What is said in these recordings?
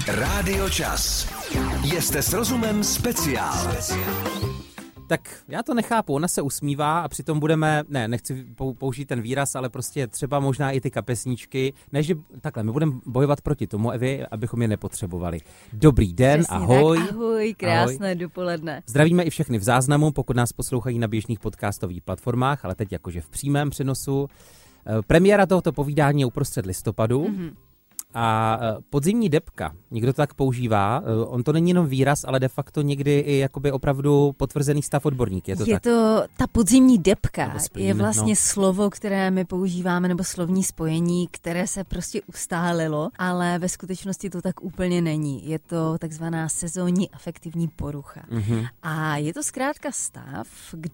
Rádio Čas. Jste s rozumem speciál. Tak já to nechápu, ona se usmívá a přitom nechci použít ten výraz, ale prostě třeba možná i ty kapesníčky. Ne, že takhle, my budeme bojovat proti tomu, Evi, abychom je nepotřebovali. Dobrý den, přesně ahoj. Tak, ahoj, krásné dopoledne. Zdravíme i všechny v záznamu, pokud nás poslouchají na běžných podcastových platformách, ale teď jakože v přímém přenosu. Premiéra tohoto povídání je uprostřed listopadu. A podzimní debka, někdo to tak používá, on to není jenom výraz, ale de facto někdy i jakoby opravdu potvrzený stav odborník. Je tak? Ta podzimní debka je vlastně slovo, které my používáme, nebo slovní spojení, které se prostě ustálilo, ale ve skutečnosti to tak úplně není. Je to takzvaná sezónní afektivní porucha. A je to zkrátka stav,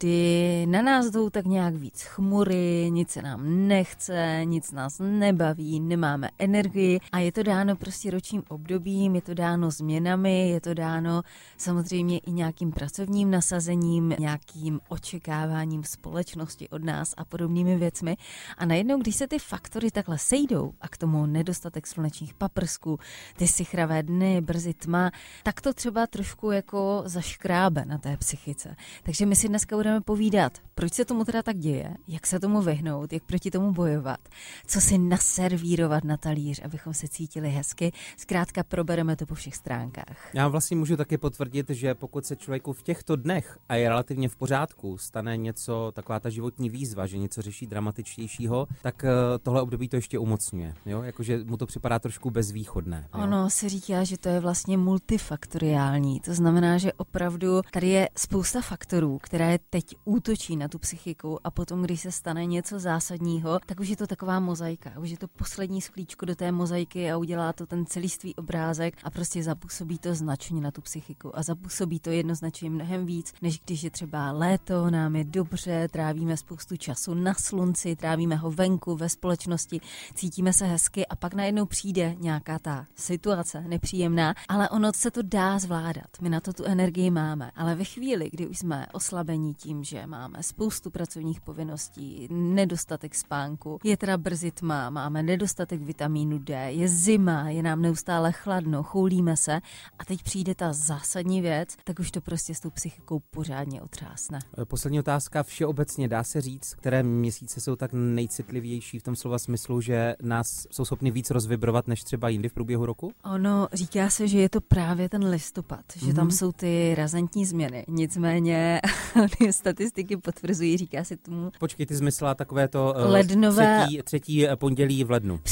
kdy na nás jdou tak nějak víc chmury, nic se nám nechce, nic nás nebaví, nemáme energii. A je to dáno prostě ročním obdobím, je to dáno změnami, je to dáno samozřejmě i nějakým pracovním nasazením, nějakým očekáváním společnosti od nás a podobnými věcmi. A najednou, když se ty faktory takhle sejdou a k tomu nedostatek slunečních paprsků, ty sichravé dny, brzy tma, tak to třeba trošku jako zaškrábe na té psychice. Takže my si dneska budeme povídat, proč se tomu teda tak děje, jak se tomu vyhnout, jak proti tomu bojovat, co si naservírovat na talíř, abychom se cítili hezky. Zkrátka probereme to po všech stránkách. Já vlastně můžu taky potvrdit, že pokud se člověku v těchto dnech a je relativně v pořádku, stane něco, taková ta životní výzva, že něco řeší dramatičtějšího, tak tohle období to ještě umocňuje. Jo? Jakože mu to připadá trošku bezvýchodné. Jo? Ono se říká, že to je vlastně multifaktoriální. To znamená, že opravdu tady je spousta faktorů, které teď útočí na tu psychiku a potom, když se stane něco zásadního, tak už je to taková mozaika. Už je to poslední sklíčko do té mozaiky a udělá to ten celistvý obrázek a prostě zapůsobí to značně na tu psychiku a zapůsobí to jednoznačně mnohem víc, než když je třeba léto, nám je dobře, trávíme spoustu času na slunci, trávíme ho venku, ve společnosti, cítíme se hezky a pak najednou přijde nějaká ta situace nepříjemná, ale ono se to dá zvládat. My na to tu energii máme, ale ve chvíli, kdy už jsme oslabení tím, že máme spoustu pracovních povinností, nedostatek spánku, je teda brzy tma, máme nedostatek vitamínu D, je zima, je nám neustále chladno, choulíme se a teď přijde ta zásadní věc, tak už to prostě s tou psychikou pořádně otřásne. Poslední otázka, všeobecně dá se říct, které měsíce jsou tak nejcitlivější v tom slova smyslu, že nás jsou schopni víc rozvibrovat než třeba jindy v průběhu roku? Ono říká se, že je to právě ten listopad, že tam jsou ty razantní změny. Nicméně statistiky potvrzují, říká se tomu. Počkej, ty zmyslela takové to lednové třetí pondělí v lednu.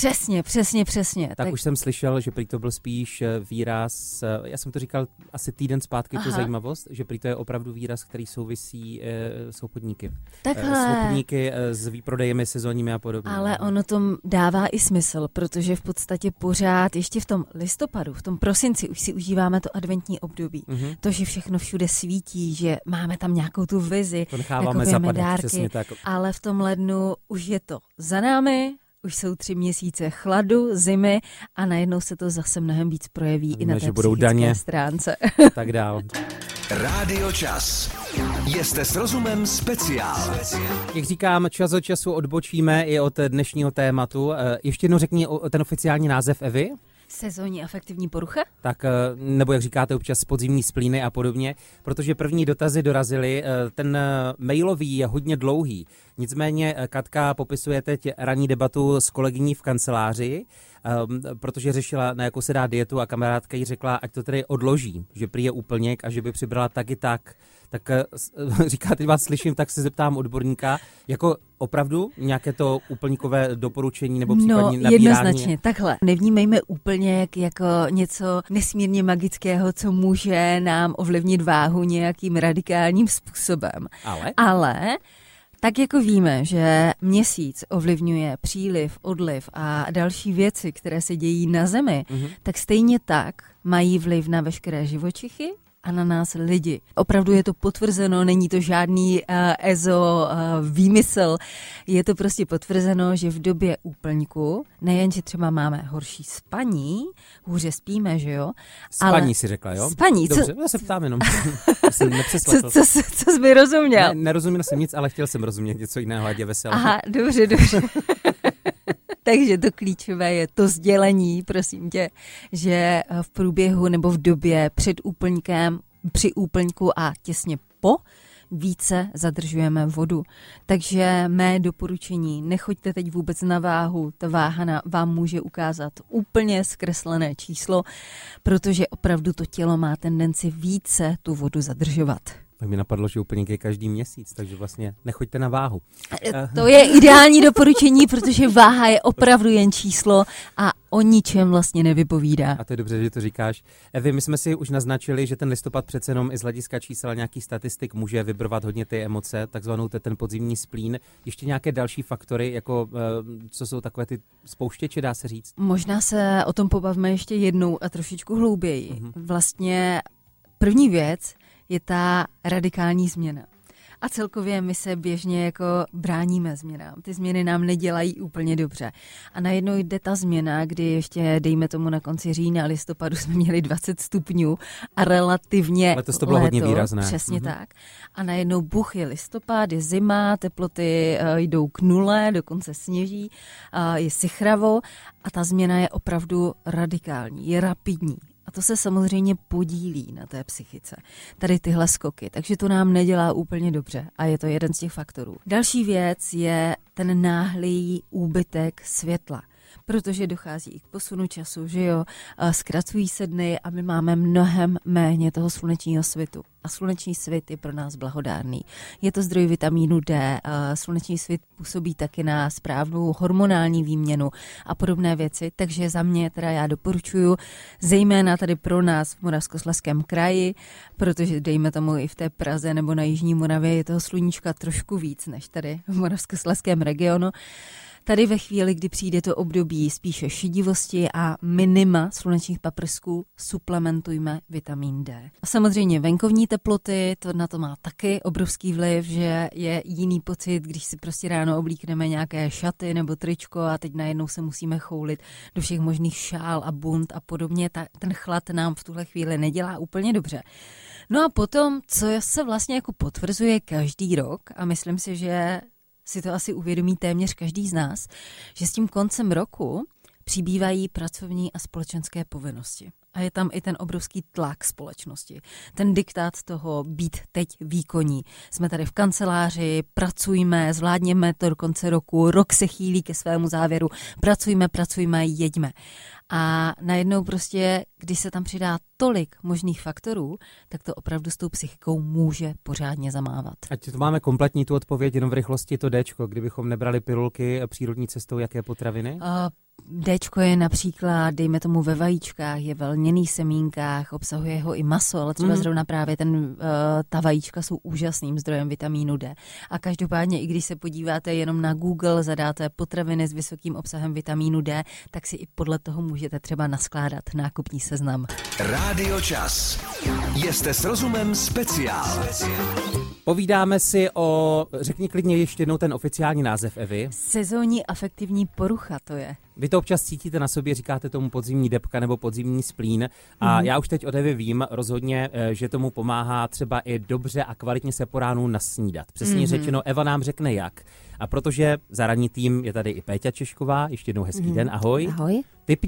Přesně. Tak už jsem slyšel, že prý to byl spíš výraz, já jsem to říkal asi týden zpátky, tu zajímavost, že prý to je opravdu výraz, který souvisí s obchodníky. S obchodníky, s výprodejemi sezónními a podobně. Ale ono to dává i smysl, protože v podstatě pořád ještě v tom listopadu, v tom prosinci už si užíváme to adventní období. To, že všechno všude svítí, že máme tam nějakou tu vizi, to necháváme zapadat, přesně tak. Ale v tom lednu už je to za námi. Už jsou 3 měsíce chladu, zimy a najednou se to zase mnohem víc projeví i na té psychické stránce. Tak dál. Rádio Čas. Jste s rozumem speciál. Jak říkám, čas od času odbočíme i od dnešního tématu. Ještě jednou řekni ten oficiální název, Evi. Sezónní afektivní porucha? Tak, nebo jak říkáte občas podzimní splíny a podobně, protože první dotazy dorazily, ten mailový je hodně dlouhý, nicméně Katka popisuje teď ranní debatu s kolegyní v kanceláři, protože řešila, na jakou se dá dietu a kamarádka jí řekla, ať to tedy odloží, že prý je úplněk a že by přibrala tak i tak. Tak říká, teď vás slyším, tak se zeptám odborníka, jako opravdu nějaké to úplníkové doporučení nebo případně nabírání? Jednoznačně, takhle. Nevnímejme úplněk jako něco nesmírně magického, co může nám ovlivnit váhu nějakým radikálním způsobem. Ale tak jako víme, že měsíc ovlivňuje příliv, odliv a další věci, které se dějí na Zemi, tak stejně tak mají vliv na veškeré živočichy a na nás lidi. Opravdu je to potvrzeno, není to žádný výmysl, je to prostě potvrzeno, že v době úplňku nejenže třeba máme horší spaní, hůře spíme, že jo? Spaní si řekla, jo? Spaní. Dobře, já se ptám jenom. Co jsi mi rozuměl? Nerozuměl jsem nic, ale chtěl jsem rozumět něco jiného, ať je veselé. Aha, dobře. Takže to klíčové je to sdělení, prosím tě, že v průběhu nebo v době před úplňkem, při úplňku a těsně po více zadržujeme vodu. Takže mé doporučení, nechoďte teď vůbec na váhu, ta váha vám může ukázat úplně zkreslené číslo, protože opravdu to tělo má tendenci více tu vodu zadržovat. Tak mi napadlo, že úplně každý měsíc, takže vlastně nechoďte na váhu. To je ideální doporučení, protože váha je opravdu jen číslo a o ničem vlastně nevypovídá. A to je dobře, že to říkáš. Evi, my jsme si už naznačili, že ten listopad přece jenom i z hlediska čísel nějaký statistik může vybrovat hodně ty emoce, takzvanou ten podzimní splín. Ještě nějaké další faktory, jako co jsou takové ty spouštěče, dá se říct? Možná se o tom pobavíme ještě jednou a trošičku hlouběji. Vlastně první věc je ta radikální změna. A celkově my se běžně jako bráníme změnám. Ty změny nám nedělají úplně dobře. A najednou jde ta změna, kdy ještě, dejme tomu na konci října, listopadu jsme měli 20 stupňů a relativně letos to bylo hodně výrazné. Přesně tak. A najednou buch je listopad, je zima, teploty jdou k nule, dokonce sněží, je sichravo a ta změna je opravdu radikální, je rapidní. A to se samozřejmě podílí na té psychice. Tady tyhle skoky, takže to nám nedělá úplně dobře a je to jeden z těch faktorů. Další věc je ten náhlý úbytek světla, protože dochází i k posunu času, že jo, zkracují se dny a my máme mnohem méně toho slunečního svitu. A sluneční svit je pro nás blahodárný. Je to zdroj vitamínu D, sluneční svit působí taky na správnou hormonální výměnu a podobné věci, takže za mě teda já doporučuji, zejména tady pro nás v Moravskoslezském kraji, protože dejme tomu i v té Praze nebo na Jižní Moravě je toho sluníčka trošku víc než tady v Moravskoslezském regionu. Tady ve chvíli, kdy přijde to období spíše šedivosti a minima slunečních paprsků, suplementujme vitamin D. A samozřejmě venkovní teploty, to na to má taky obrovský vliv, že je jiný pocit, když si prostě ráno oblíkneme nějaké šaty nebo tričko a teď najednou se musíme choulit do všech možných šál a bund a podobně. Ten chlad nám v tuhle chvíli nedělá úplně dobře. No a potom, co se vlastně jako potvrzuje každý rok a myslím si, že si to asi uvědomí téměř každý z nás, že s tím koncem roku přibývají pracovní a společenské povinnosti. A je tam i ten obrovský tlak společnosti. Ten diktát toho být teď výkonní. Jsme tady v kanceláři, pracujme, zvládněme to do konce roku, rok se chýlí ke svému závěru, pracujme, jeďme. A najednou prostě, když se tam přidá tolik možných faktorů, tak to opravdu s tou psychikou může pořádně zamávat. Ať to máme kompletní tu odpověď, jenom v rychlosti to Dčko, kdybychom nebrali pilulky přírodní cestou, jaké potraviny? Dčko je například, dejme tomu ve vajíčkách, je ve lněných semínkách, obsahuje ho i maso, ale třeba zrovna právě ta vajíčka jsou úžasným zdrojem vitamínu D. A každopádně, i když se podíváte jenom na Google, zadáte potraviny s vysokým obsahem vitamínu D, tak si i podle toho můžete třeba naskládat nákupní seznam. Rádio Čas. Jste s rozumem speciál. Povídáme si o, řekni klidně ještě jednou ten oficiální název, Evi. Sezónní afektivní porucha to je. Vy to občas cítíte na sobě, říkáte tomu podzimní depka nebo podzimní splín a já už teď od Evy vím rozhodně, že tomu pomáhá třeba i dobře a kvalitně se po ránu nasnídat. Přesně řečeno, Eva nám řekne jak. A protože za ranní tým je tady i Péťa Češková, ještě jednou hezký den, ahoj. Ahoj.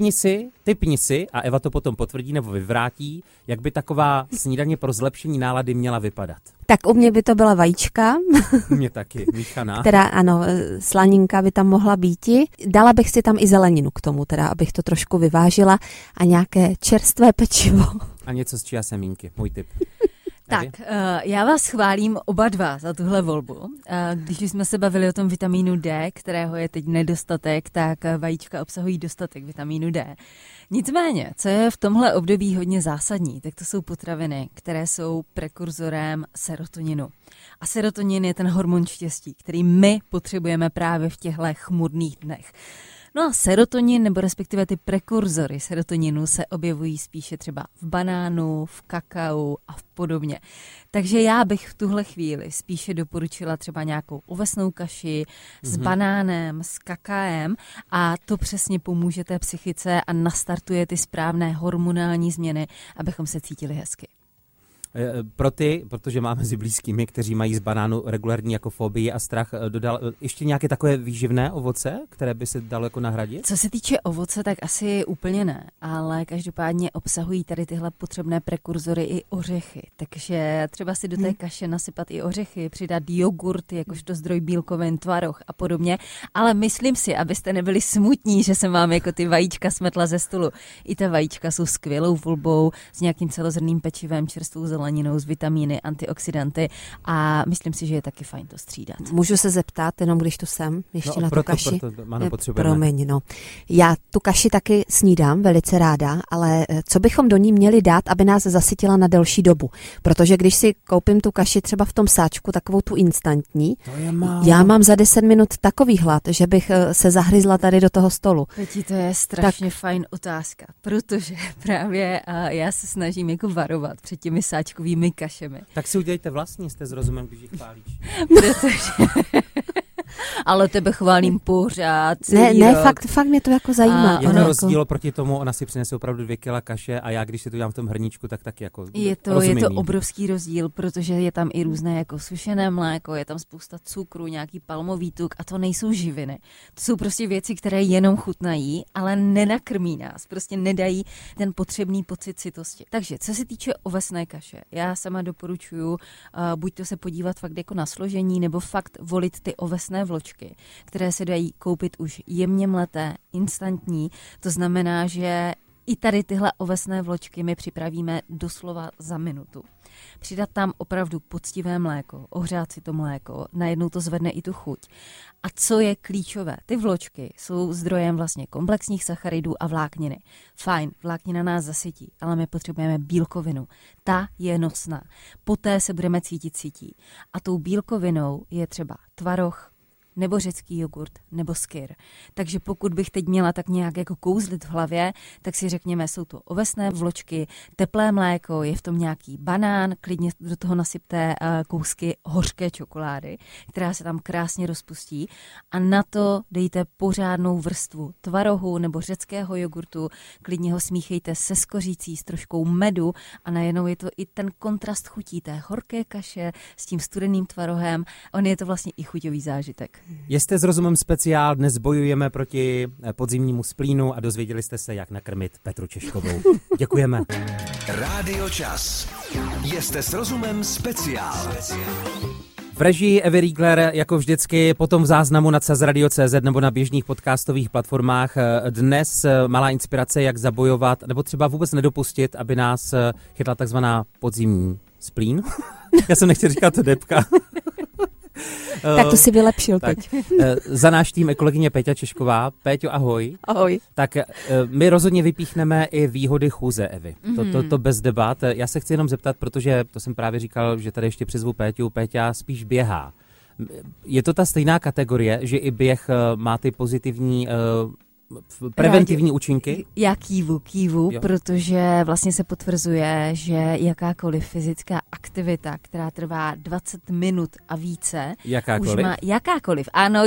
Typni si a Eva to potom potvrdí nebo vyvrátí, jak by taková snídaně pro zlepšení nálady měla vypadat. Tak u mě by to byla vajíčka. Mě taky, míchaná. Která, ano, slaninka by tam mohla býti. Dala bych si tam i zeleninu k tomu, teda, abych to trošku vyvážila a nějaké čerstvé pečivo. A něco z chia semínky, můj tip. Tak, já vás chválím oba dva za tuhle volbu. Když jsme se bavili o tom vitamínu D, kterého je teď nedostatek, tak vajíčka obsahují dostatek vitamínu D. Nicméně, co je v tomhle období hodně zásadní, tak to jsou potraviny, které jsou prekurzorem serotoninu. A serotonin je ten hormon štěstí, který my potřebujeme právě v těchto chmurných dnech. No a serotonin, nebo respektive ty prekurzory serotoninu se objevují spíše třeba v banánu, v kakao a podobně. Takže já bych v tuhle chvíli spíše doporučila třeba nějakou ovesnou kaši s banánem, s kakaem a to přesně pomůže té psychice a nastartuje ty správné hormonální změny, abychom se cítili hezky. Protože máme mezi blízkými, kteří mají z banánu regulární jako fobii a strach, dodal ještě nějaké takové výživné ovoce, které by se dalo jako nahradit? Co se týče ovoce, tak asi úplně ne, ale každopádně obsahují tady tyhle potřebné prekurzory i ořechy, takže třeba si do té kaše nasypat i ořechy, přidat jogurt, jakožto zdroj bílkovin, tvaroh a podobně, ale myslím si, abyste nebyli smutní, že jsem vám jako ty vajíčka smetla ze stolu. I ta vajíčka jsou skvělou volbou s nějakým celozrnným pečivem, čerstvou zeleninou, s vitamíny, antioxidanty a myslím si, že je taky fajn to střídat. Můžu se zeptat, jenom když tu jsem, ještě na tu kaši? Promiň, no. Já tu kaši taky snídám velice ráda, ale co bychom do ní měli dát, aby nás zasytila na delší dobu? Protože když si koupím tu kaši třeba v tom sáčku, takovou tu instantní, já mám za 10 minut takový hlad, že bych se zahryzla tady do toho stolu. Peti, to je strašně fajn otázka, protože právě já se snažím jako varovat před těmi sáčkovými kašemi. Tak si udělejte vlastní, jste s rozumem, když ji chválíš. Ale tebe chválím pořád. Ne, fakt mě to jako zajímá. Je to rozdíl proti tomu, ona si přinese opravdu 2 kila kaše a já, když si to dělám v tom hrníčku, tak taky jako je to obrovský rozdíl, protože je tam i různé jako sušené mléko, je tam spousta cukru, nějaký palmový tuk a to nejsou živiny. To jsou prostě věci, které jenom chutnají, ale nenakrmí nás, prostě nedají ten potřebný pocit sytosti. Takže, co se týče ovesné kaše, já sama doporučuji buď to se podívat fakt jako na složení, nebo fakt volit ty ovesné vločky, které se dají koupit už jemně mleté, instantní. To znamená, že i tady tyhle ovesné vločky my připravíme doslova za minutu. Přidat tam opravdu poctivé mléko, ohřát si to mléko, najednou to zvedne i tu chuť. A co je klíčové? Ty vločky jsou zdrojem vlastně komplexních sacharidů a vlákniny. Fajn, vláknina nás zasytí, ale my potřebujeme bílkovinu. Ta je nosná. Poté se budeme cítit sytí. A tou bílkovinou je třeba tvaroh, nebo řecký jogurt, nebo skyr. Takže pokud bych teď měla tak nějak jako kouzlit v hlavě, tak si řekněme, jsou to ovesné vločky, teplé mléko, je v tom nějaký banán, klidně do toho nasypte kousky hořké čokolády, která se tam krásně rozpustí a na to dejte pořádnou vrstvu tvarohu nebo řeckého jogurtu, klidně ho smíchejte se skořící s troškou medu a najednou je to i ten kontrast chutí té horké kaše s tím studeným tvarohem. On je to vlastně i chuťový zážitek. Jste s Rozumem speciál, dnes bojujeme proti podzimnímu splínu a dozvěděli jste se, jak nakrmit Petru Češkovou. Děkujeme. Rádio Čas. Jste s Rozumem speciál. V režii Evy Riegler, jako vždycky, potom v záznamu na CazRadio.cz nebo na běžných podcastových platformách. Dnes malá inspirace, jak zabojovat, nebo třeba vůbec nedopustit, aby nás chytla takzvaná podzimní splín. Já jsem nechtěl říkat debka. Tak to si vylepšil teď. Za náš tým je kolegyně Péťa Češková. Péťo, ahoj. Ahoj. Tak my rozhodně vypíchneme i výhody chůze Evy. To bez debat. Já se chci jenom zeptat, protože to jsem právě říkal, že tady ještě přizvu Péťu. Péťa spíš běhá. Je to ta stejná kategorie, že i běh má ty pozitivní preventivní účinky? Já kývu, protože vlastně se potvrzuje, že jakákoliv fyzická aktivita, která trvá 20 minut a více, jakákoliv,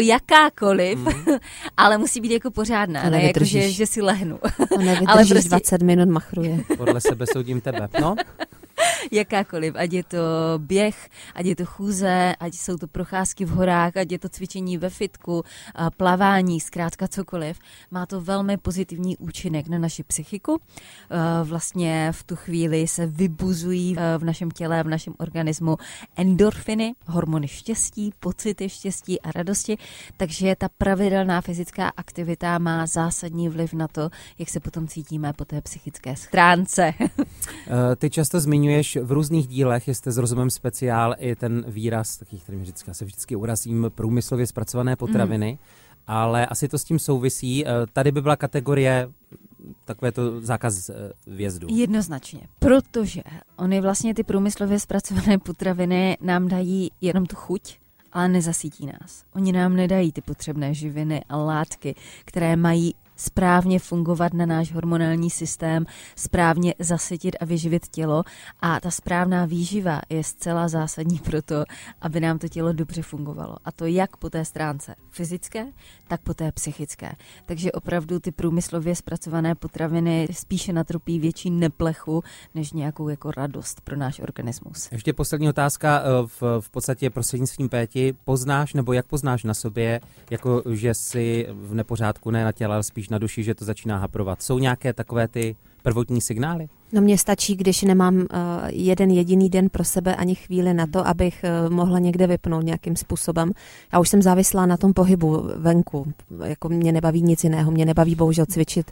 ale musí být jako pořádná, ne jako, že si lehnu. To nevydržíš, prostě 20 minut machruje. Podle sebe soudím tebe. No? Jakákoliv, ať je to běh, ať je to chůze, ať jsou to procházky v horách, ať je to cvičení ve fitku, plavání, zkrátka cokoliv. Má to velmi pozitivní účinek na naši psychiku. Vlastně v tu chvíli se vybuzují v našem těle, v našem organismu endorfiny, hormony štěstí, pocity štěstí a radosti, takže ta pravidelná fyzická aktivita má zásadní vliv na to, jak se potom cítíme po té psychické stránce. Ty často zmiňuješ v různých dílech, jste s Rozumem speciál, i ten výraz, taky, který mi vždycky urazím, průmyslově zpracované potraviny, ale asi to s tím souvisí. Tady by byla kategorie takové to zákaz vjezdu. Jednoznačně, protože ony vlastně ty průmyslově zpracované potraviny nám dají jenom tu chuť, ale nezasítí nás. Oni nám nedají ty potřebné živiny a látky, které mají správně fungovat na náš hormonální systém, správně zasytit a vyživit tělo a ta správná výživa je zcela zásadní pro to, aby nám to tělo dobře fungovalo. A to jak po té stránce fyzické, tak po té psychické. Takže opravdu ty průmyslově zpracované potraviny spíše natropí větší neplechu, než nějakou jako radost pro náš organismus. Ještě poslední otázka, v podstatě prostřednictvím Péti. Poznáš, nebo jak poznáš na sobě, jako že jsi v nepořádku, ne na těle, ale spíš na duši, že to začíná haprovat? Jsou nějaké takové ty prvotní signály? No mně stačí, když nemám jeden jediný den pro sebe ani chvíli na to, abych mohla někde vypnout nějakým způsobem. Já už jsem závislá na tom pohybu venku. Jako mě nebaví nic jiného. Mě nebaví bohužel cvičit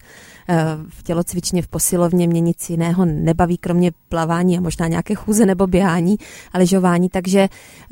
v tělocvičně, v posilovně. Mě nic jiného nebaví, kromě plavání a možná nějaké chůze nebo běhání a lyžování. Takže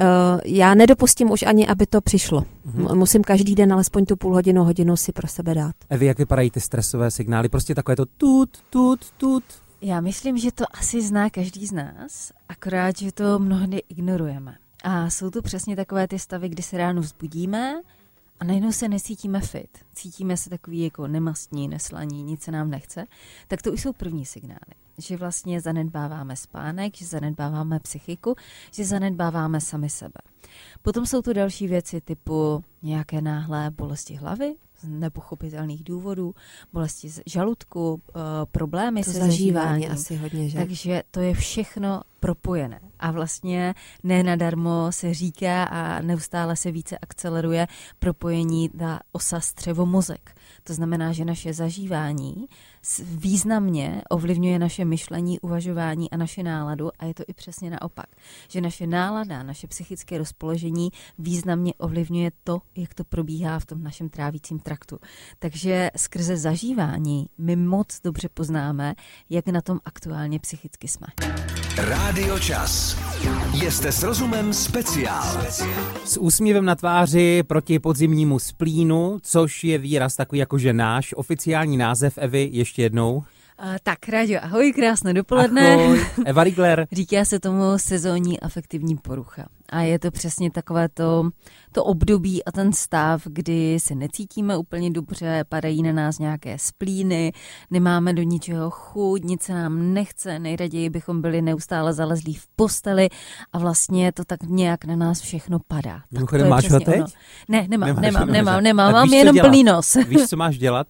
já nedopustím už ani, aby to přišlo. Musím každý den alespoň tu hodinu si pro sebe dát. Evi, jak vypadají ty stresové signály? Prostě takové to tut. Já myslím, že to asi zná každý z nás, akorát, že to mnohdy ignorujeme. A jsou to přesně takové ty stavy, kdy se ráno vzbudíme a najednou se necítíme fit. Cítíme se takový jako nemastní, neslaní, nic se nám nechce. Tak to už jsou první signály. Že vlastně zanedbáváme spánek, že zanedbáváme psychiku, že zanedbáváme sami sebe. Potom jsou tu další věci typu nějaké náhlé bolesti hlavy, z nepochopitelných důvodů, bolesti z žaludku, problémy se zažíváním. Asi hodně, že? Takže to je všechno propojené. A vlastně nenadarmo se říká a neustále se více akceleruje propojení na osa střevo-mozek. To znamená, že naše zažívání významně ovlivňuje naše myšlení, uvažování a naše náladu a je to i přesně naopak. Že naše nálada, naše psychické rozpoložení významně ovlivňuje to, jak to probíhá v tom našem trávicím traktu. Takže skrze zažívání my moc dobře poznáme, jak na tom aktuálně psychicky jsme. Rádio Čas. Jste s rozumem speciál. S úsměvem na tváři proti podzimnímu splínu, což je výraz takový jako že náš. Oficiální název, Evy, ještě jednou. Tak, Ráďo, ahoj, krásné dopoledne. Ahoj, Eva Rigler. Říká se tomu sezónní afektivní porucha. A je to přesně takové to období a ten stav, kdy se necítíme úplně dobře, padají na nás nějaké splíny, nemáme do ničeho chuť, nic se nám nechce, nejraději bychom byli neustále zalezlí v posteli a vlastně to tak nějak na nás všechno padá. Mimochodem, máš ho teď? Ono. Ne, nemám, mám jenom plný nos. Víš, co máš dělat?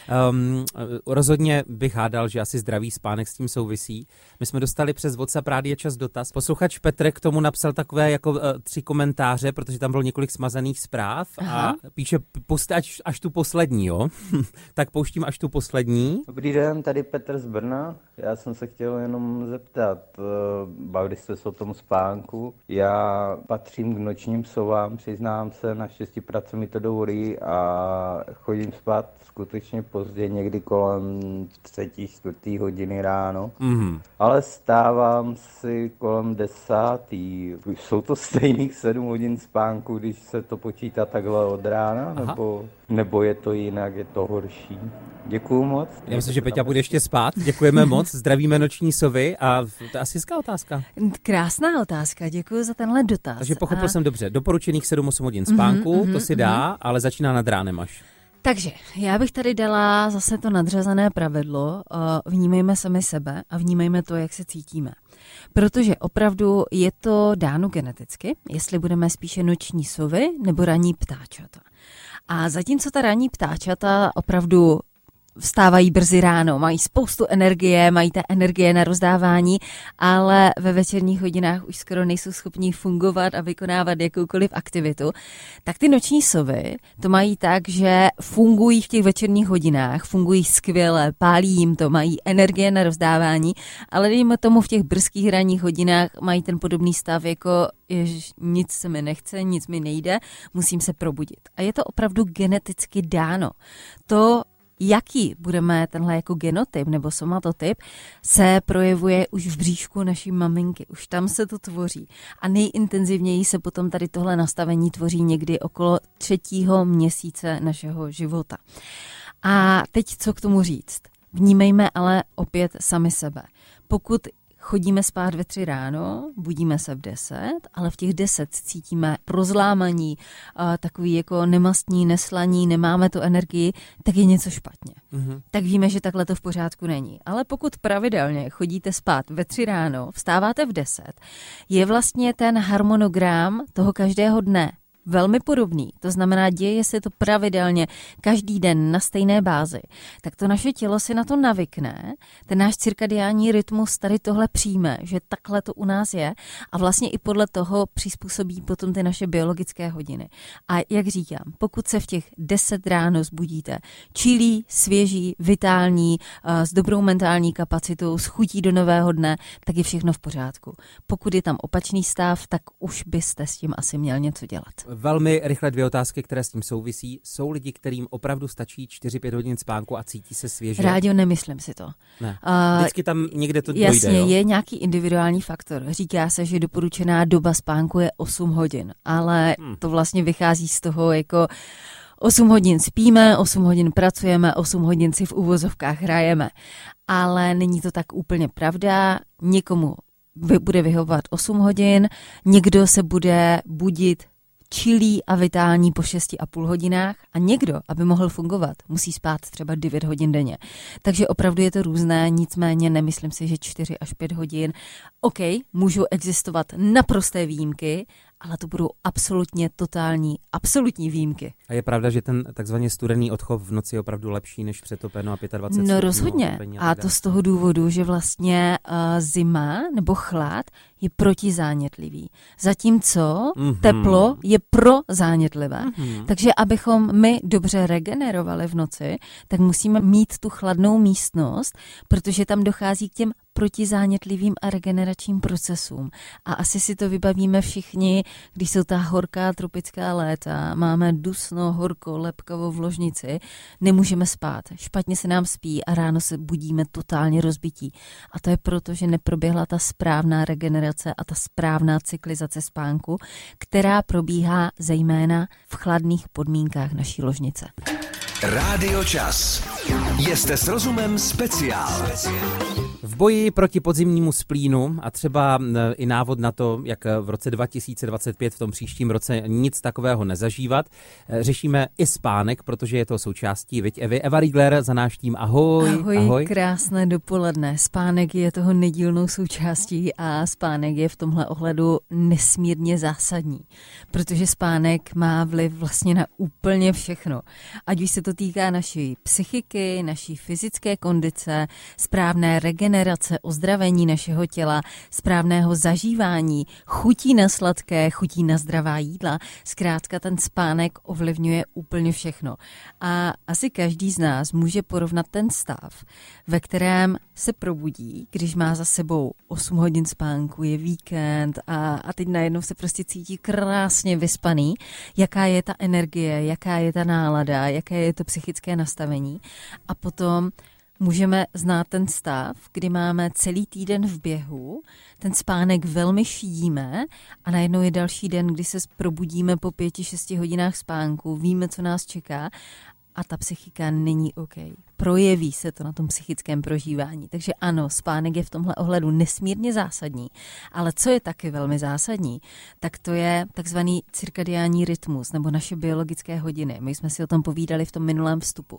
Rozhodně bych hádal, že asi zdravý spánek s tím souvisí. My jsme dostali přes WhatsApp Rádia Čas dotaz. Posluchač Petr k tomu napsal takové jako 3 komentáře, protože tam bylo několik smazaných zpráv. Aha. A píše, puste až tu poslední, jo? Tak pouštím až tu poslední. Dobrý den, tady Petr z Brna. Já jsem se chtěl jenom zeptat, bavili jste se o tom spánku. Já patřím k nočním sovám, přiznám se, naštěstí práce mi to dovolí a chodím spát skutečně pozdě, někdy kolem 3, 4 hodiny ráno. Ale stávám si kolem 10. Jsou to stejných 7 hodin spánku, když se to počítá takhle od rána, nebo je to jinak, je to horší? Děkuju moc. Já myslím, že Peťa bude ještě spát. Děkujeme moc, zdravíme noční sovy a to je asi hezká otázka. Krásná otázka, děkuji za tenhle dotaz. Takže pochopil jsem dobře, doporučených 7-8 hodin spánku, to si dá, ale začíná nad ránem až. Takže já bych tady dala zase to nadřazené pravidlo, vnímejme sami sebe a vnímejme to, jak se cítíme. Protože opravdu je to dáno geneticky, jestli budeme spíše noční sovy nebo ranní ptáčata. A zatímco ta ranní ptáčata opravdu vstávají brzy ráno, mají spoustu energie, mají ta energie na rozdávání, ale ve večerních hodinách už skoro nejsou schopní fungovat a vykonávat jakoukoliv aktivitu, tak ty noční sovy to mají tak, že fungují v těch večerních hodinách, fungují skvěle, pálí jim to, mají energie na rozdávání, ale dejme tomu v těch brzkých ranních hodinách mají ten podobný stav jako nic se mi nechce, nic mi nejde, musím se probudit. A je to opravdu geneticky dáno. To jaký budeme tenhle jako genotyp nebo somatotyp, se projevuje už v bříšku naší maminky. Už tam se to tvoří. A nejintenzivněji se potom tady tohle nastavení tvoří někdy okolo 3. měsíce našeho života. A teď co k tomu říct? Vnímejme ale opět sami sebe. Pokud chodíme spát ve 3 ráno, budíme se v 10, ale v těch 10 cítíme rozlámaní, takový jako nemastní, neslaní, nemáme tu energii, tak je něco špatně. Tak víme, že takhle to v pořádku není. Ale pokud pravidelně chodíte spát ve 3 ráno, vstáváte v 10, je vlastně ten harmonogram toho každého dne velmi podobný. To znamená, děje se to pravidelně každý den na stejné bázi. Tak to naše tělo si na to navykne, ten náš cirkadiální rytmus tady tohle přijme, že takhle to u nás je a vlastně i podle toho přizpůsobí potom ty naše biologické hodiny. A jak říkám, pokud se v těch 10 ráno zbudíte čilí, svěží, vitální, s dobrou mentální kapacitou, s chutí do nového dne, tak je všechno v pořádku. Pokud je tam opačný stav, tak už byste s tím asi měl něco dělat. Velmi rychle 2 otázky, které s tím souvisí. Jsou lidi, kterým opravdu stačí 4-5 hodin spánku a cítí se svěže? Rádio, nemyslím si to. Ne. Vždycky tam někde to dojde, jasně, jo? Je nějaký individuální faktor. Říká se, že doporučená doba spánku je 8 hodin, ale to vlastně vychází z toho jako 8 hodin spíme, 8 hodin pracujeme, 8 hodin si v uvozovkách hrajeme. Ale není to tak úplně pravda. Někomu bude vyhovovat 8 hodin, někdo se bude budit čilý a vitální po 6,5 hodinách a někdo, aby mohl fungovat, musí spát třeba 9 hodin denně. Takže opravdu je to různé, nicméně nemyslím si, že 4 až 5 hodin. OK, můžou existovat naprosté výjimky, ale to budou absolutní výjimky. A je pravda, že ten takzvaně studený odchov v noci je opravdu lepší než přetopeno a 25? No rozhodně. A to z toho důvodu, že vlastně zima nebo chlad je protizánětlivý. Zatímco teplo je prozánětlivé. Takže abychom my dobře regenerovali v noci, tak musíme mít tu chladnou místnost, protože tam dochází k těm protizánětlivým a regeneračním procesům. A asi si to vybavíme všichni, když jsou ta horká tropická léta, máme dusno, horko, lepkavo v ložnici, nemůžeme spát, špatně se nám spí a ráno se budíme totálně rozbití. A to je proto, že neproběhla ta správná regenerace a ta správná cyklizace spánku, která probíhá zejména v chladných podmínkách naší ložnice. Rádio Čas. Jste s rozumem speciál. V boji proti podzimnímu splínu a třeba i návod na to, jak v roce 2025 v tom příštím roce nic takového nezažívat, řešíme i spánek, protože je to součástí, viď Evi? Eva Riegler za náš tým, ahoj. Ahoj, krásné dopoledne. Spánek je toho nedílnou součástí a spánek je v tomhle ohledu nesmírně zásadní, protože spánek má vliv vlastně na úplně všechno. Ať už se to týká naší psychiky, naší fyzické kondice, správné regenerace, ozdravení našeho těla, správného zažívání, chutí na sladké, chutí na zdravá jídla. Zkrátka ten spánek ovlivňuje úplně všechno. A asi každý z nás může porovnat ten stav, ve kterém se probudí, když má za sebou 8 hodin spánku, je víkend a teď najednou se prostě cítí krásně vyspaný, jaká je ta energie, jaká je ta nálada, jaké je to psychické nastavení. A potom můžeme znát ten stav, kdy máme celý týden v běhu, ten spánek velmi šídíme a najednou je další den, kdy se probudíme po 5-6 hodinách spánku, víme, co nás čeká a ta psychika není OK. Projeví se to na tom psychickém prožívání. Takže ano, spánek je v tomhle ohledu nesmírně zásadní, ale co je taky velmi zásadní, tak to je takzvaný cirkadiální rytmus nebo naše biologické hodiny. My jsme si o tom povídali v tom minulém vstupu.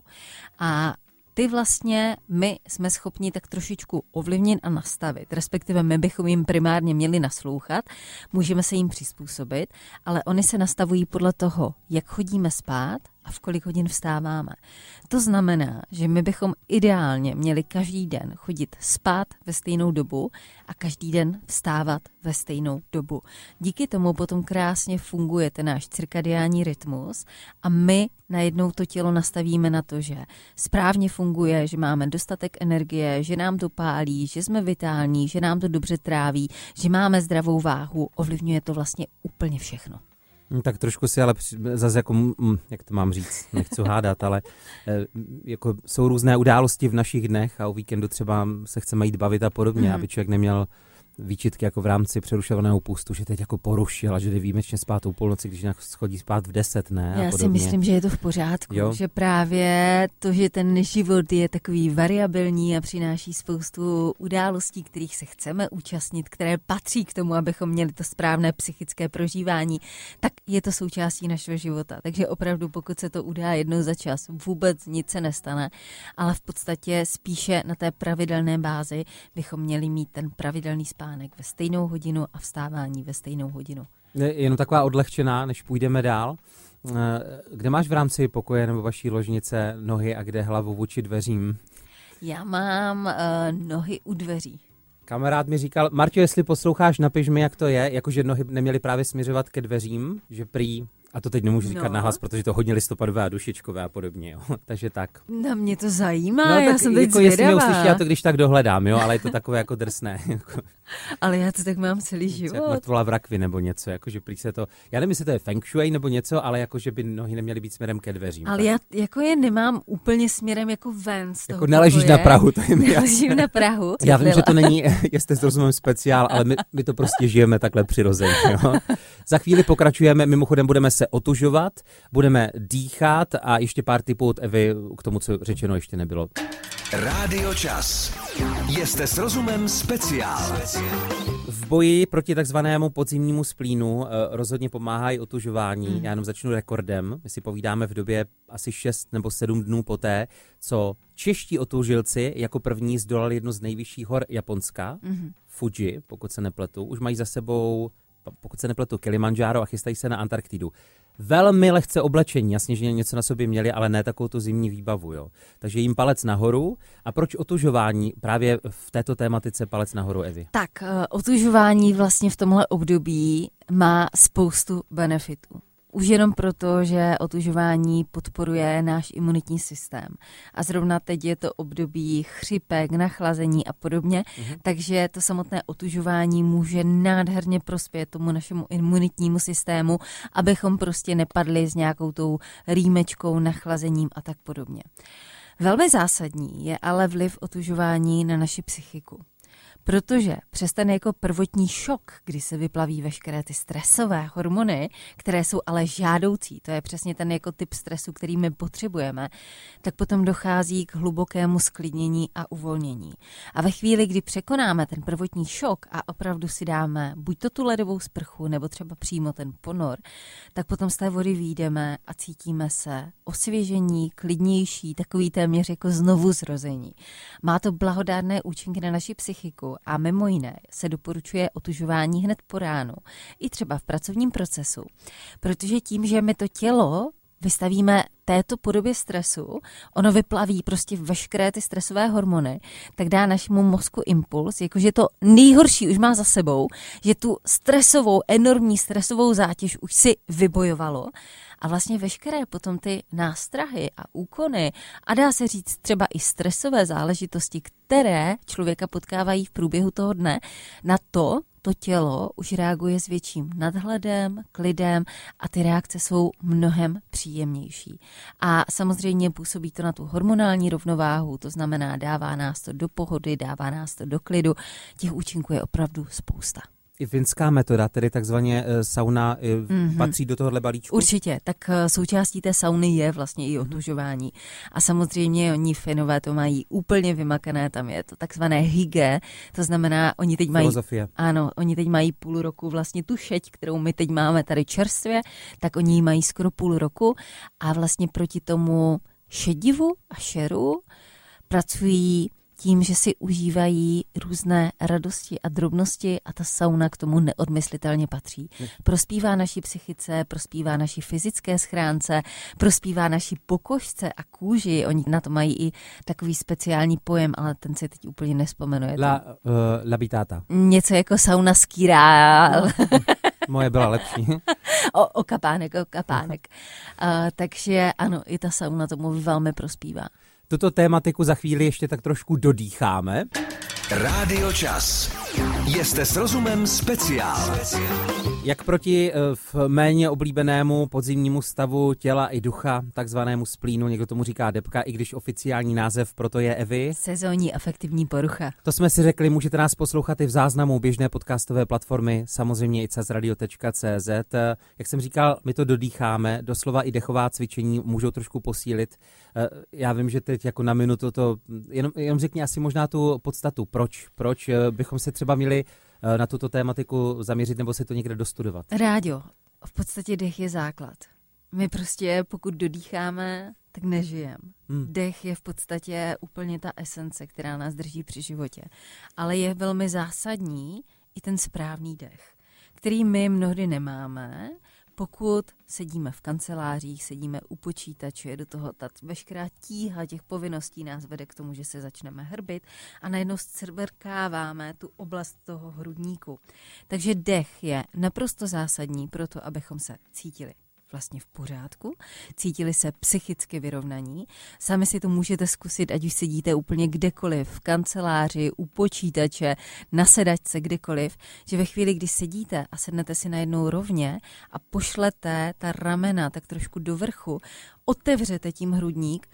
A ty vlastně my jsme schopni tak trošičku ovlivnit a nastavit, respektive my bychom jim primárně měli naslouchat, můžeme se jim přizpůsobit, ale oni se nastavují podle toho, jak chodíme spát a v kolik hodin vstáváme. To znamená, že my bychom ideálně měli každý den chodit spát ve stejnou dobu a každý den vstávat ve stejnou dobu. Díky tomu potom krásně funguje ten náš cirkadiální rytmus a my najednou to tělo nastavíme na to, že správně funguje, že máme dostatek energie, že nám to pálí, že jsme vitální, že nám to dobře tráví, že máme zdravou váhu, ovlivňuje to vlastně úplně všechno. Tak trošku si ale zase jako, jak to mám říct, nechci hádat, ale jako jsou různé události v našich dnech a o víkendu třeba se chceme jít bavit a podobně, aby člověk neměl výčitky jako v rámci přerušovaného pustu, že teď jako porušil a že jde výjimečně spát o půlnoci, když chodí spát v 10, ne? Já si myslím, že je to v pořádku, že právě to, že ten život je takový variabilní a přináší spoustu událostí, kterých se chceme účastnit, které patří k tomu, abychom měli to správné psychické prožívání, tak je to součástí našeho života. Takže opravdu, pokud se to udá jednou za čas, vůbec nic se nestane, ale v podstatě spíše na té pravidelné bázi bychom měli mít ten pravidelný spánek ve stejnou hodinu a vstávání ve stejnou hodinu. Jenom taková odlehčená, než půjdeme dál. Kde máš v rámci pokoje nebo vaší ložnice nohy a kde hlavu vůči dveřím? Já mám nohy u dveří. Kamarád mi říkal, Marťo, jestli posloucháš, napiš mi, jak to je, jakože nohy neměly právě směřovat ke dveřím, že prý, a to teď nemůžu říkat nahlas, protože to hodně listopadové a dušičkové a podobně, jo. Takže tak. Na mě to zajímá, já jsem teď jako jestli mě uslyší, já to když tak dohledám, jo, ale je to takové jako drsné. Ale já to tak mám celý život. Jak mrtvola v rakvi nebo něco, jakože prý se to, já nevím, jestli to je feng shui nebo něco, ale jakože by nohy neměly být směrem ke dveřím. Ale tak. Já jako je nemám úplně směrem jako ven z toho jako neležíš na Prahu, to je mi jasné. Neležím na Prahu. Já vím, že to není, jestli s rozumem speciál, ale my to prostě žijeme takhle přirozeně, jo. Za chvíli pokračujeme, mimochodem budeme se otužovat, budeme dýchat a ještě pár tipů od Evy k tomu, co řečeno ještě nebylo. Rádio Čas. Jste s rozumem speciál. V boji proti takzvanému podzimnímu splínu rozhodně pomáhají otužování. Já jenom začnu rekordem. My si povídáme v době asi 6 nebo 7 dnů poté, co čeští otužilci jako první zdolali jednu z nejvyšších hor Japonska, Fuji, pokud se nepletu. Už mají za sebou, pokud se nepletu, Kilimanjaro a chystají se na Antarktidu. Velmi lehce oblečení, jasně, že něco na sobě měli, ale ne takovou tu zimní výbavu, jo. Takže jim palec nahoru. A proč otužování právě v této tématice palec nahoru, Evi? Tak, otužování vlastně v tomhle období má spoustu benefitů. Už jenom proto, že otužování podporuje náš imunitní systém. A zrovna teď je to období chřipek, nachlazení a podobně, takže to samotné otužování může nádherně prospět tomu našemu imunitnímu systému, abychom prostě nepadli s nějakou tou rýmečkou, nachlazením a tak podobně. Velmi zásadní je ale vliv otužování na naši psychiku. Protože přes ten jako prvotní šok, kdy se vyplaví veškeré ty stresové hormony, které jsou ale žádoucí, to je přesně ten jako typ stresu, který my potřebujeme, tak potom dochází k hlubokému sklidnění a uvolnění. A ve chvíli, kdy překonáme ten prvotní šok a opravdu si dáme buď to tu ledovou sprchu, nebo třeba přímo ten ponor, tak potom z té vody vyjdeme a cítíme se osvěžení, klidnější, takový téměř jako znovu zrození. Má to blahodárné účinky na naši psychiku a mimo jiné se doporučuje otužování hned po ránu, i třeba v pracovním procesu, protože tím, že my to tělo vystavíme této podobě stresu, ono vyplaví prostě veškeré ty stresové hormony, tak dá našemu mozku impuls, jakože to nejhorší už má za sebou, že tu stresovou, enormní stresovou zátěž už si vybojovalo a vlastně veškeré potom ty nástrahy a úkony a dá se říct třeba i stresové záležitosti, které člověka potkávají v průběhu toho dne, na to tělo už reaguje s větším nadhledem, klidem a ty reakce jsou mnohem příjemnější. A samozřejmě působí to na tu hormonální rovnováhu, to znamená dává nás to do pohody, dává nás to do klidu. Těch účinků je opravdu spousta. I finská metoda, tedy takzvaně sauna, patří do tohohle balíčku? Určitě, tak součástí té sauny je vlastně i otužování. A samozřejmě oni Finové to mají úplně vymakané, tam je to takzvané hygge, to znamená, oni teď filozofie. Ano, oni teď mají půl roku vlastně tu šeť, kterou my teď máme tady čerstvě, tak oni ji mají skoro půl roku a vlastně proti tomu šedivu a šeru pracují tím, že si užívají různé radosti a drobnosti a ta sauna k tomu neodmyslitelně patří. Prospívá naší psychice, prospívá naší fyzické schránce, prospívá naší pokožce a kůži. Oni na to mají i takový speciální pojem, ale ten si teď úplně nevzpomenuje. La bitata. Něco jako sauna skýrál. Moje byla lepší. O kapánek. Takže ano, i ta sauna tomu velmi prospívá. Tuto tématiku za chvíli ještě tak trošku dodýcháme. Rádio Čas. Jste s rozumem speciál. Jak proti v méně oblíbenému podzimnímu stavu těla i ducha, takzvanému splínu, někdo tomu říká depka, i když oficiální název proto je, Evi? Sezónní afektivní porucha. To jsme si řekli, můžete nás poslouchat i v záznamu běžné podcastové platformy, samozřejmě i cazradio.cz. Jak jsem říkal, my to dodýcháme, doslova i dechová cvičení můžou trošku posílit. Já vím, že teď jako na minutu to, jenom řekni asi možná tu podstatu, proč bychom se třeba měli na tuto tématiku zaměřit nebo se to někde dostudovat. Ráďo, v podstatě dech je základ. My prostě, pokud dodýcháme, tak nežijeme. Dech je v podstatě úplně ta esence, která nás drží při životě. Ale je velmi zásadní i ten správný dech, který my mnohdy nemáme, pokud sedíme v kancelářích, sedíme u počítače, do toho ta veškerá tíha těch povinností nás vede k tomu, že se začneme hrbit a najednou zcvrkáváme tu oblast toho hrudníku. Takže dech je naprosto zásadní pro to, abychom se cítili vlastně v pořádku, cítili se psychicky vyrovnaní. Sami si to můžete zkusit, ať už sedíte úplně kdekoliv, v kanceláři, u počítače, na sedačce, kdekoliv, že ve chvíli, kdy sedíte a sednete si najednou rovně a pošlete ta ramena tak trošku do vrchu, otevřete tím hrudník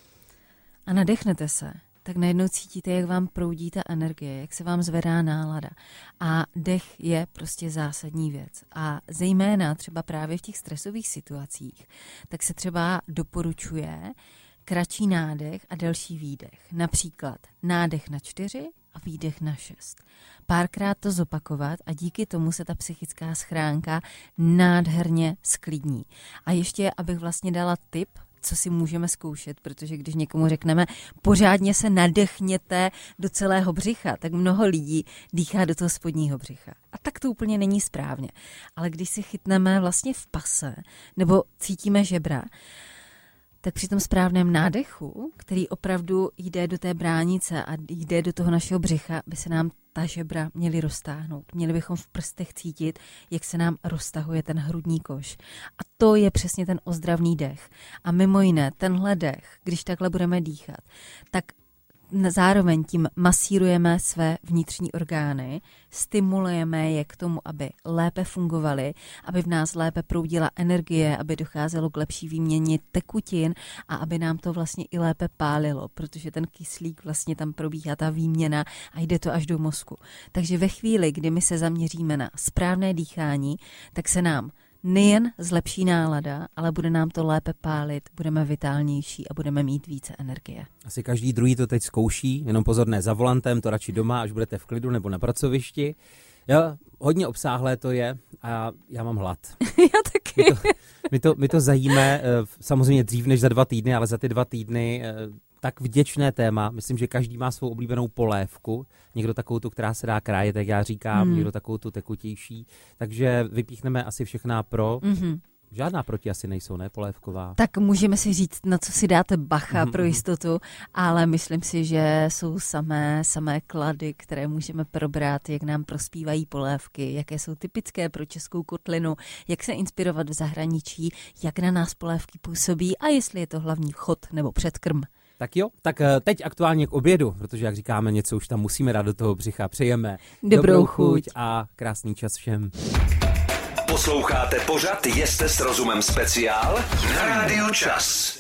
a nadechnete se, tak najednou cítíte, jak vám proudí ta energie, jak se vám zvedá nálada. A dech je prostě zásadní věc. A zejména třeba právě v těch stresových situacích, tak se třeba doporučuje kratší nádech a delší výdech. Například nádech na 4 a výdech na 6. Párkrát to zopakovat a díky tomu se ta psychická schránka nádherně sklidní. A ještě, abych vlastně dala tip, co si můžeme zkoušet, protože když někomu řekneme pořádně se nadechněte do celého břicha, tak mnoho lidí dýchá do toho spodního břicha. A tak to úplně není správně. Ale když si chytneme vlastně v pase nebo cítíme žebra, tak při tom správném nádechu, který opravdu jde do té bránice a jde do toho našeho břicha, by se nám ta žebra měly roztáhnout. Měli bychom v prstech cítit, jak se nám roztahuje ten hrudní koš. A to je přesně ten ozdravný dech. A mimo jiné, tenhle dech, když takhle budeme dýchat, tak zároveň tím masírujeme své vnitřní orgány, stimulujeme je k tomu, aby lépe fungovaly, aby v nás lépe proudila energie, aby docházelo k lepší výměně tekutin a aby nám to vlastně i lépe pálilo, protože ten kyslík vlastně tam probíhá ta výměna a jde to až do mozku. Takže ve chvíli, kdy my se zaměříme na správné dýchání, tak se nám nejen zlepší nálada, ale bude nám to lépe pálit, budeme vitálnější a budeme mít více energie. Asi každý druhý to teď zkouší, jenom pozor, ne za volantem, to radši doma, až budete v klidu nebo na pracovišti. Hodně obsáhlé to je a já mám hlad. Já taky. My to zajíme samozřejmě dřív než za 2 týdny, ale za ty 2 týdny tak vděčné téma. Myslím, že každý má svou oblíbenou polévku. Někdo takovou tu, která se dá krájet, jak já říkám, někdo takovou tu tekutější. Takže vypíchneme asi všechna pro. Žádná proti asi nejsou, ne, polévková. Tak můžeme si říct, na co si dáte bacha pro jistotu, ale myslím si, že jsou samé klady, které můžeme probrat, jak nám prospívají polévky, jaké jsou typické pro českou kotlinu, jak se inspirovat v zahraničí, jak na nás polévky působí a jestli je to hlavní chod nebo předkrm. Tak jo, tak teď aktuálně k obědu, protože jak říkáme, něco už tam musíme dát do toho břicha. Přejeme dobrou chuť a krásný čas všem. Posloucháte pořad Jste s rozumem speciál na Rádiu Čas.